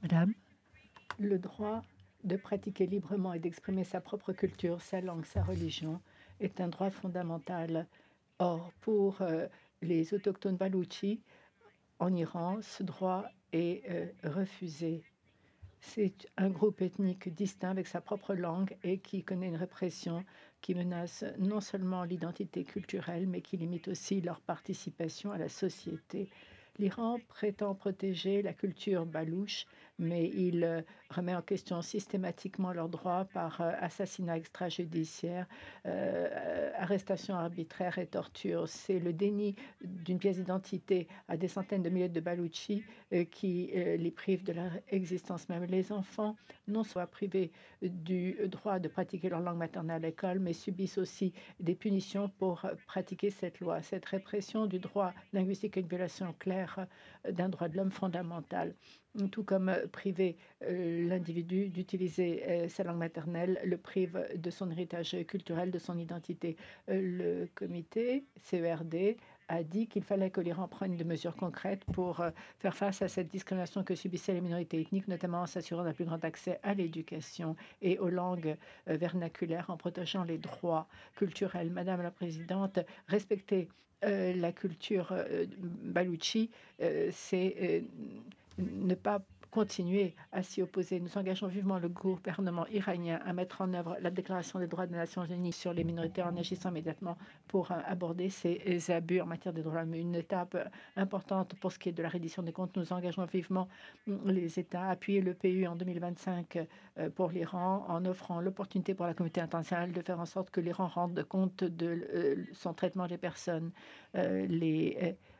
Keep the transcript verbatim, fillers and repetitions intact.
Madame? Le droit de pratiquer librement et d'exprimer sa propre culture, sa langue, sa religion est un droit fondamental. Or, pour euh, les autochtones baloutchis en Iran, ce droit est euh, refusé. C'est un groupe ethnique distinct avec sa propre langue et qui connaît une répression qui menace non seulement l'identité culturelle, mais qui limite aussi leur participation à la société. L'Iran prétend protéger la culture balouche, mais il euh, remet en question systématiquement leurs droits par euh, assassinat extrajudiciaire, euh, arrestation arbitraire et torture. C'est le déni d'une pièce d'identité à des centaines de milliers de Baloutchis euh, qui euh, les prive de leur existence même. Les enfants non seulement privés du droit de pratiquer leur langue maternelle à l'école, mais subissent aussi des punitions pour euh, pratiquer cette loi. Cette répression du droit linguistique est une violation claire euh, d'un droit de l'homme fondamental. Tout comme euh, priver euh, l'individu d'utiliser euh, sa langue maternelle, le prive de son héritage culturel, de son identité. Euh, le comité C E R D a dit qu'il fallait que l'Iran prenne des mesures concrètes pour euh, faire face à cette discrimination que subissaient les minorités ethniques, notamment en s'assurant d'un plus grand accès à l'éducation et aux langues euh, vernaculaires, en protégeant les droits culturels. Madame la Présidente, respecter euh, la culture euh, baloutchi, euh, c'est euh, ne pas continuer à s'y opposer. Nous engageons vivement le gouvernement iranien à mettre en œuvre la Déclaration des droits des Nations Unies sur les minorités en agissant immédiatement pour euh, aborder ces abus en matière de droits de l'homme. Une étape importante pour ce qui est de la reddition des comptes. Nous engageons vivement les États à appuyer le P U en deux mille vingt-cinq euh, pour l'Iran en offrant l'opportunité pour la communauté internationale de faire en sorte que l'Iran rende compte de euh, son traitement des personnes. Euh, les